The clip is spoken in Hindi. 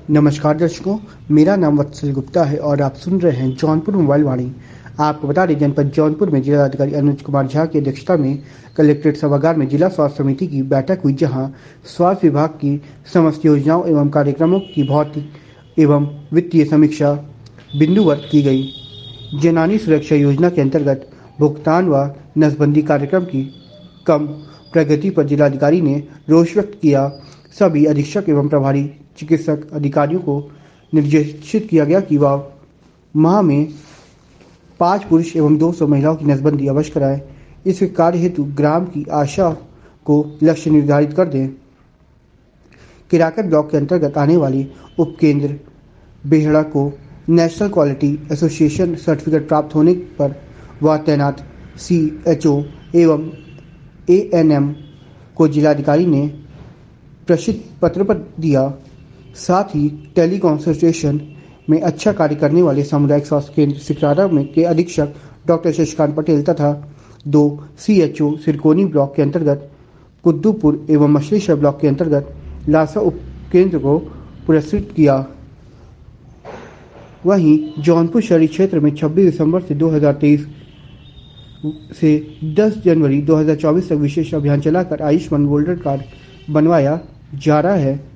नमस्कार दर्शकों, मेरा नाम वत्सल गुप्ता है और आप सुन रहे हैं जौनपुर मोबाइल वाणी। आपको बता दें, जनपद जौनपुर में जिलाधिकारी अनुज कुमार झा की अध्यक्षता में कलेक्ट्रेट सभागार में जिला स्वास्थ्य समिति की बैठक हुई, जहां स्वास्थ्य विभाग की समस्त योजनाओं एवं कार्यक्रमों की भौतिक एवं वित्तीय समीक्षा बिंदुवत की गई। जनानी सुरक्षा योजना के अंतर्गत भुगतान व नसबंदी कार्यक्रम की कम प्रगति पर जिलाधिकारी ने रोष व्यक्त किया। सभी अधीक्षक एवं प्रभारी चिकित्सक अधिकारियों को निर्देशित किया गया कि वह माह में 5 पुरुष एवं 200 महिलाओं की नसबंदी अवश्य कराएं। इस कार्य हेतु ग्राम की आशा को लक्ष्य निर्धारित कर दें। किराकत ब्लॉक के अंतर्गत आने वाली उपकेंद्र बेहड़ा को नेशनल क्वालिटी एसोसिएशन सर्टिफिकेट प्राप्त होने पर वह तैनात CHO एवं ANM को जिलाधिकारी ने प्रसिद्ध पत्र पर दिया। साथ ही टेली कंसल्टेशन में अच्छा कार्य करने वाले सामुदायिक स्वास्थ्य केंद्र सिकरारा में के अधीक्षक डॉक्टर शशिकांत पटेल तथा 2 CHO सिरकोनी ब्लॉक के अंतर्गत कुद्दूपुर एवं मछलीशहर ब्लॉक के अंतर्गत लासा उपकेंद्र को पुरस्कृत किया। वहीं जौनपुर शहरी क्षेत्र में 26 दिसंबर से 2023 से 10 जनवरी 2024 तक विशेष अभियान चलाकर आयुष्मान गोल्डन कार्ड बनवाया जा रहा है।